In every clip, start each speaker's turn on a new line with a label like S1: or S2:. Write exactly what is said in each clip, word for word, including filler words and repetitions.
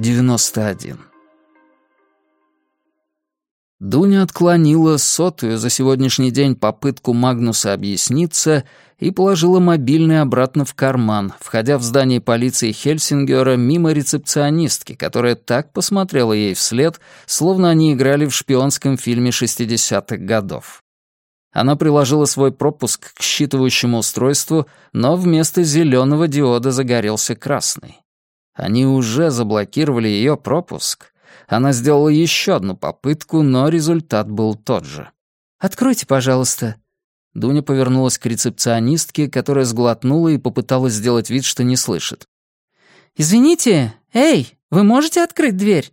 S1: девяносто один. Дуня отклонила сотую за сегодняшний день попытку Магнуса объясниться и положила мобильный обратно в карман, входя в здание полиции Хельсингера мимо рецепционистки, которая так посмотрела ей вслед, словно они играли в шпионском фильме шестидесятых годов. Она приложила свой пропуск к считывающему устройству, но вместо зеленого диода загорелся красный. Они уже заблокировали ее пропуск. Она сделала еще одну попытку, но результат был тот же. «Откройте, пожалуйста». Дуня повернулась к рецепционистке, которая сглотнула и попыталась сделать вид, что не слышит. «Извините, эй, вы можете открыть дверь?»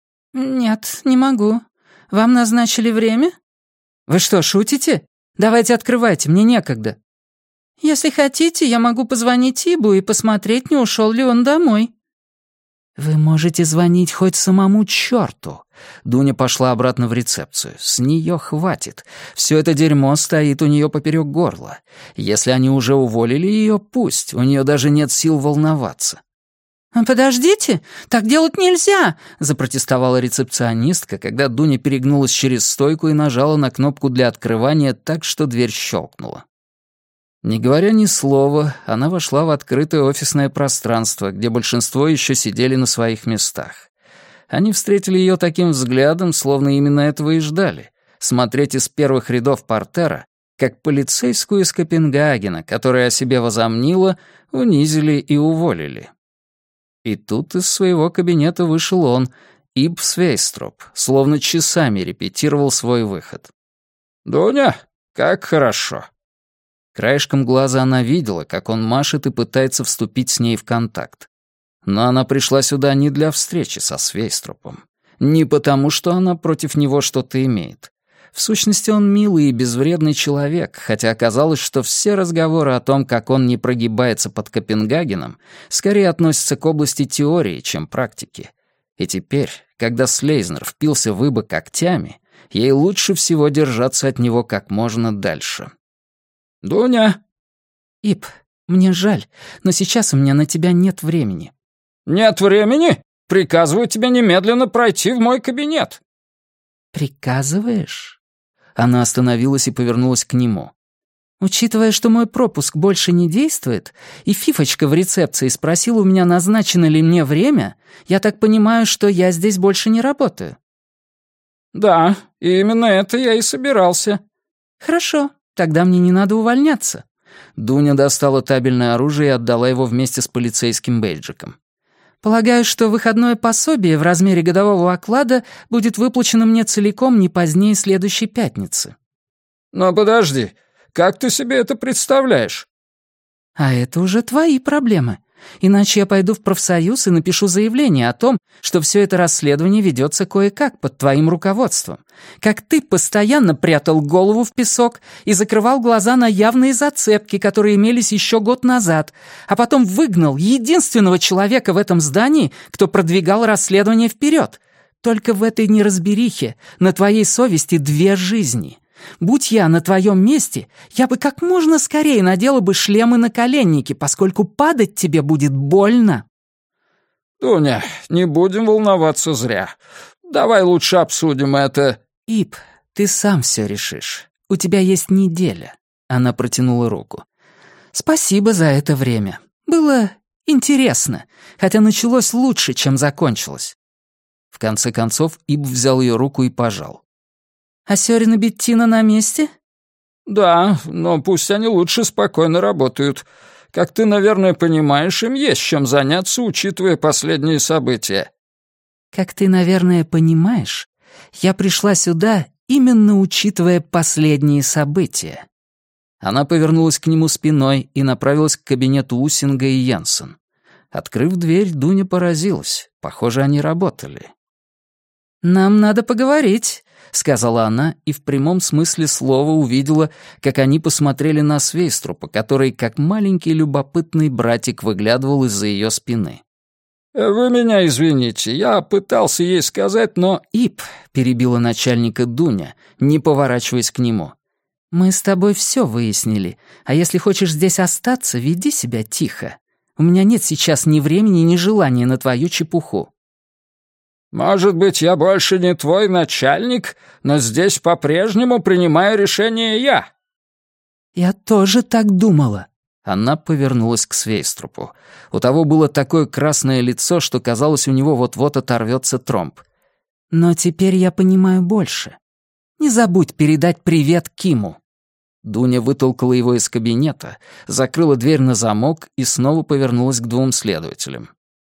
S2: «Нет, не могу. Вам назначили время?»
S1: «Вы что, шутите? Давайте открывайте, мне некогда».
S2: «Если хотите, я могу позвонить Ибу и посмотреть, не ушел ли он домой».
S1: «Вы можете звонить хоть самому черту». Дуня пошла обратно в рецепцию. С нее хватит. Все это дерьмо стоит у нее поперек горла. Если они уже уволили ее, пусть. У нее даже нет сил волноваться.
S2: «Подождите, так делать нельзя!» —
S1: запротестовала рецепционистка, когда Дуня перегнулась через стойку и нажала на кнопку для открывания так, что дверь щелкнула. Не говоря ни слова, она вошла в открытое офисное пространство, где большинство еще сидели на своих местах. Они встретили ее таким взглядом, словно именно этого и ждали — смотреть из первых рядов портера, как полицейскую из Копенгагена, которая о себе возомнила, унизили и уволили. И тут из своего кабинета вышел он, Иб Свейстроп, словно часами репетировал свой выход. «Дуня, как хорошо!» Краешком глаза она видела, как он машет и пытается вступить с ней в контакт. Но она пришла сюда не для встречи со Свейстропом. Не потому, что она против него что-то имеет. В сущности, он милый и безвредный человек, хотя оказалось, что все разговоры о том, как он не прогибается под Копенгагеном, скорее относятся к области теории, чем практики. И теперь, когда Слейзнер впился в Иба когтями, ей лучше всего держаться от него как можно дальше. «Дуня!»
S2: «Иб, мне жаль, но сейчас у меня на тебя нет времени».
S3: «Нет времени? Приказываю тебе немедленно пройти в мой кабинет».
S1: «Приказываешь?» Она остановилась и повернулась к нему.
S2: «Учитывая, что мой пропуск больше не действует, и Фифочка в рецепции спросила у меня, назначено ли мне время, я так понимаю, что я здесь больше не работаю».
S3: «Да, именно это я и собирался».
S2: «Хорошо, тогда мне не надо увольняться».
S1: Дуня достала табельное оружие и отдала его вместе с полицейским бейджиком.
S2: «Полагаю, что выходное пособие в размере годового оклада будет выплачено мне целиком не позднее следующей пятницы».
S3: «Но подожди, как ты себе это представляешь?»
S2: «А это уже твои проблемы. Иначе я пойду в профсоюз и напишу заявление о том, что все это расследование ведется кое-как под твоим руководством. Как ты постоянно прятал голову в песок и закрывал глаза на явные зацепки, которые имелись еще год назад, а потом выгнал единственного человека в этом здании, кто продвигал расследование вперед. Только в этой неразберихе на твоей совести две жизни. Будь я на твоем месте, я бы как можно скорее надела бы шлем и наколенники, поскольку падать тебе будет больно».
S3: «Дуня, не будем волноваться зря. Давай лучше обсудим это».
S2: «Иб, ты сам все решишь. У тебя есть неделя».
S1: Она протянула руку.
S2: «Спасибо за это время. Было интересно, хотя началось лучше, чем закончилось».
S1: В конце концов, Иб взял ее руку и пожал.
S2: «А Сёрин и Беттина на месте?»
S3: «Да, но пусть они лучше спокойно работают. Как ты, наверное, понимаешь, им есть чем заняться, учитывая последние события».
S2: «Как ты, наверное, понимаешь, я пришла сюда, именно учитывая последние события».
S1: Она повернулась к нему спиной и направилась к кабинету Усинга и Янсен. Открыв дверь, Дуня поразилась. Похоже, они работали.
S2: «Нам надо поговорить»,
S1: — сказала она, и в прямом смысле слова увидела, как они посмотрели на Свейструпа, который, как маленький любопытный братик, выглядывал из-за ее спины.
S3: «Вы меня извините, я пытался ей сказать, но...»
S1: «Иб», — перебила начальника Дуня, не поворачиваясь к нему.
S2: «Мы с тобой все выяснили, а если хочешь здесь остаться, веди себя тихо. У меня нет сейчас ни времени, ни желания на твою чепуху».
S3: Может быть, я больше не твой начальник, но здесь по-прежнему принимаю решение я».
S2: «Я тоже так думала».
S1: Она повернулась к Свейструпу. У того было такое красное лицо, что казалось, у него вот-вот оторвется тромб.
S2: «Но теперь я понимаю больше. Не забудь передать привет Киму».
S1: Дуня вытолкала его из кабинета, закрыла дверь на замок и снова повернулась к двум следователям.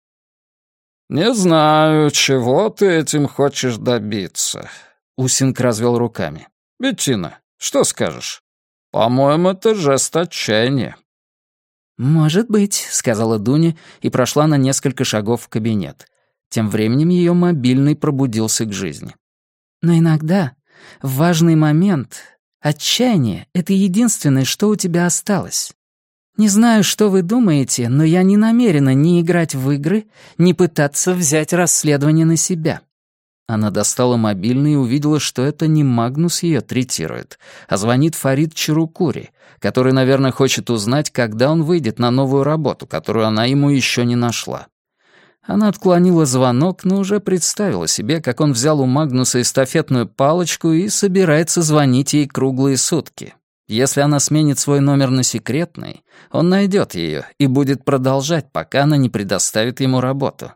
S3: «Не знаю, чего ты этим хочешь добиться», — Усинг развел руками. «Беттина, что скажешь? По-моему, это жест отчаяния».
S2: «Может быть», — сказала Дуня и прошла на несколько шагов в кабинет. Тем временем ее мобильный пробудился к жизни. «Но иногда, в важный момент, отчаяние — это единственное, что у тебя осталось. Не знаю, что вы думаете, но я не намерена ни играть в игры, ни пытаться взять расследование на себя».
S1: Она достала мобильный и увидела, что это не Магнус ее третирует, а звонит Фарид Чарукури, который, наверное, хочет узнать, когда он выйдет на новую работу, которую она ему еще не нашла. Она отклонила звонок, но уже представила себе, как он взял у Магнуса эстафетную палочку и собирается звонить ей круглые сутки. Если она сменит свой номер на секретный, он найдет ее и будет продолжать, пока она не предоставит ему работу.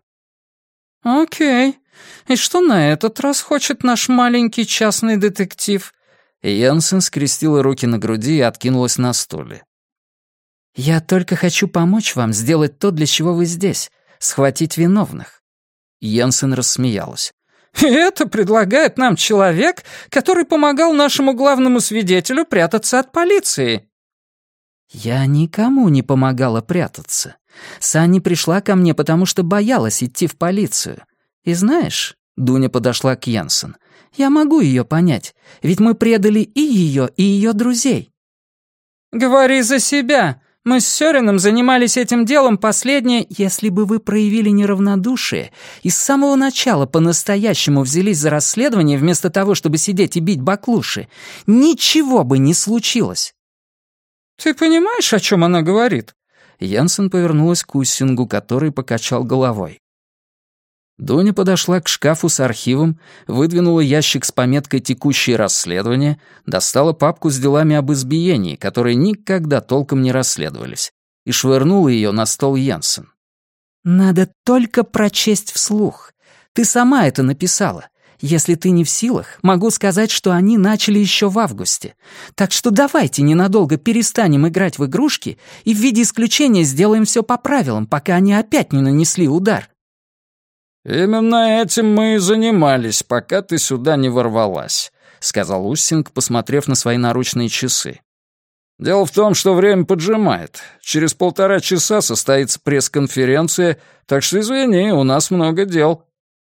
S2: «Окей. И что на этот раз хочет наш маленький частный детектив?»
S1: Йенсен скрестила руки на груди и откинулась на стуле.
S2: «Я только хочу помочь вам сделать то, для чего вы здесь — схватить виновных».
S1: Йенсен рассмеялась.
S2: «И это предлагает нам человек, который помогал нашему главному свидетелю прятаться от полиции». «Я никому не помогала прятаться. Санни пришла ко мне, потому что боялась идти в полицию. И знаешь...» — Дуня подошла к Йенсен. «Я могу ее понять, ведь мы предали и ее, и ее друзей». «Говори за себя. Мы с Сёрином занимались этим делом последнее... Если бы вы проявили неравнодушие и с самого начала по-настоящему взялись за расследование вместо того, чтобы сидеть и бить баклуши, ничего бы не случилось». «Ты понимаешь, о чем она говорит?»
S1: Йенсен повернулась к Уссингу, который покачал головой. Дуня подошла к шкафу с архивом, выдвинула ящик с пометкой «Текущие расследования», достала папку с делами об избиении, которые никогда толком не расследовались, и швырнула ее на стол Йенсен.
S2: «Надо только прочесть вслух. Ты сама это написала. Если ты не в силах, могу сказать, что они начали еще в августе. Так что давайте ненадолго перестанем играть в игрушки и в виде исключения сделаем все по правилам, пока они опять не нанесли удар».
S3: «Именно этим мы и занимались, пока ты сюда не ворвалась», — сказал Уссинг, посмотрев на свои наручные часы. «Дело в том, что время поджимает. Через полтора часа состоится пресс-конференция, так что, извини, у нас много дел».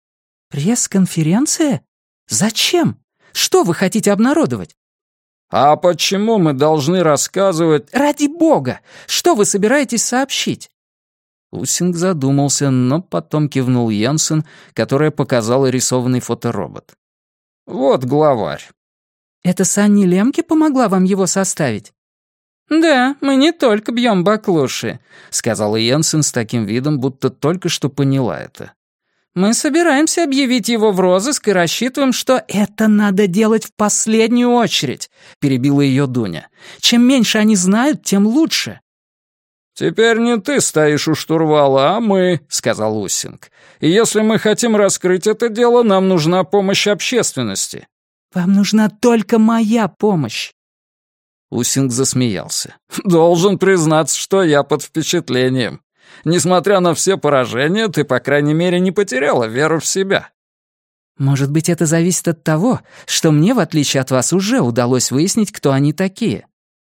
S2: «Пресс-конференция? Зачем? Что вы хотите обнародовать?»
S3: «А почему мы должны рассказывать...»
S2: «Ради бога! Что вы собираетесь сообщить?»
S1: Уссинг задумался, но потом кивнул Йенсен, которая показала рисованный фоторобот.
S3: «Вот главарь».
S2: «Это Санни Лемке помогла вам его составить?» «Да, мы не только бьем баклуши», — сказала Йенсен с таким видом, будто только что поняла это. «Мы собираемся объявить его в розыск и рассчитываем, что это надо делать в последнюю очередь», — перебила ее Дуня. «Чем меньше они знают, тем лучше».
S3: «Теперь не ты стоишь у штурвала, а мы», — сказал Уссинг. «И если мы хотим раскрыть это дело, нам нужна помощь общественности».
S2: «Вам нужна только моя помощь».
S1: Уссинг засмеялся.
S3: «Должен признаться, что я под впечатлением. Несмотря на все поражения, ты, по крайней мере, не потеряла веру в себя».
S2: «Может быть, это зависит от того, что мне, в отличие от вас, уже удалось выяснить, кто они такие».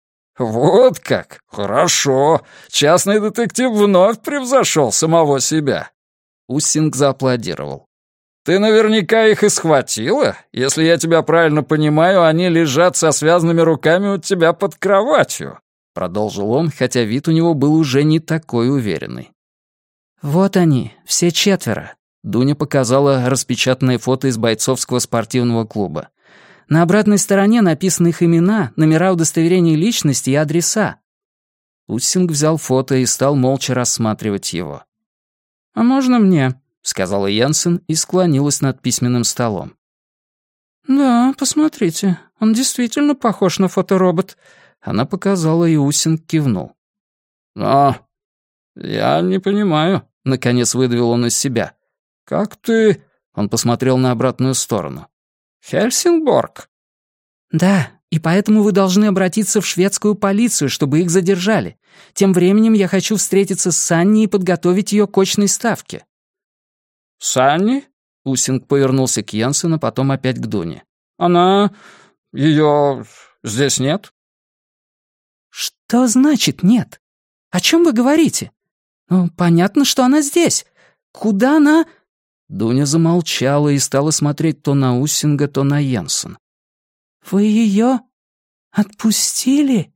S3: «Вот как? Хорошо. Частный детектив вновь превзошел самого себя».
S1: Уссинг зааплодировал.
S3: «Ты наверняка их и схватила? Если я тебя правильно понимаю, они лежат со связанными руками у тебя под кроватью», —
S1: продолжил он, хотя вид у него был уже не такой уверенный.
S2: «Вот они, все четверо»,
S1: — Дуня показала распечатанное фото из бойцовского спортивного клуба.
S2: «На обратной стороне написаны их имена, номера удостоверений личности и адреса».
S1: Уссинг взял фото и стал молча рассматривать его.
S2: «А можно мне?» —
S1: сказала Йенсен и склонилась над письменным столом.
S2: «Да, посмотрите, он действительно похож на фоторобот».
S1: Она показала, и Усинг кивнул.
S3: «Но я не понимаю», — наконец выдавил он из себя. «Как ты...» — он посмотрел на обратную сторону. «Хельсингборг?»
S2: «Да, и поэтому вы должны обратиться в шведскую полицию, чтобы их задержали. Тем временем я хочу встретиться с Санни и подготовить ее к очной ставке».
S3: «Санни?» —
S1: Усинг повернулся к Йенсену, потом опять к Дуне.
S3: «Она... ее... здесь нет?»
S2: «Что значит нет? О чем вы говорите? Ну, понятно, что она здесь. Куда она...»
S1: Дуня замолчала и стала смотреть то на Уссинга, то на Йенсен.
S2: «Вы ее отпустили?»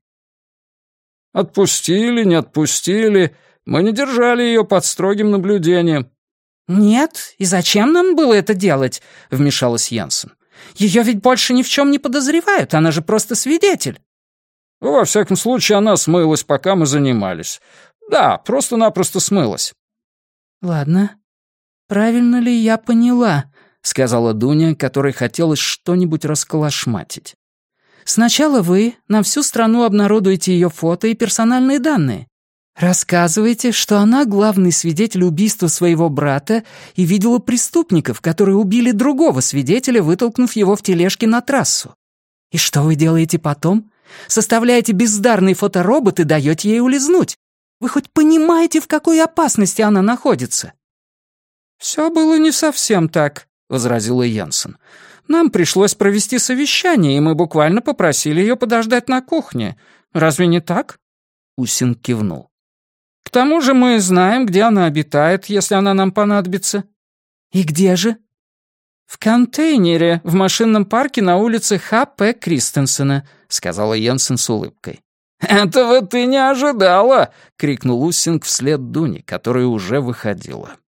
S3: «Отпустили, не отпустили. Мы не держали ее под строгим наблюдением».
S2: «Нет, и зачем нам было это делать?» — вмешалась Йенсен. «Ее ведь больше ни в чем не подозревают, она же просто свидетель».
S3: «Во всяком случае, она смылась, пока мы занимались. Да, просто-напросто смылась».
S2: «Ладно. Правильно ли я поняла?» — сказала Дуня, которой хотелось что-нибудь расколошматить. «Сначала вы на всю страну обнародуете ее фото и персональные данные. Рассказываете, что она главный свидетель убийства своего брата и видела преступников, которые убили другого свидетеля, вытолкнув его в тележке на трассу. И что вы делаете потом? Составляете бездарный фоторобот и даете ей улизнуть. Вы хоть понимаете, в какой опасности она находится?»
S3: «Все было не совсем так», — возразила Йенсен. «Нам пришлось провести совещание, и мы буквально попросили ее подождать на кухне. Разве не так?»
S1: Усинг кивнул.
S3: «К тому же мы знаем, где она обитает, если она нам понадобится».
S2: «И где же?»
S3: «В контейнере в машинном парке на улице Ха П Кристенсена», — сказала Йенсен с улыбкой. «Этого ты не ожидала!» — крикнул Уссинг вслед Дуне, которая уже выходила.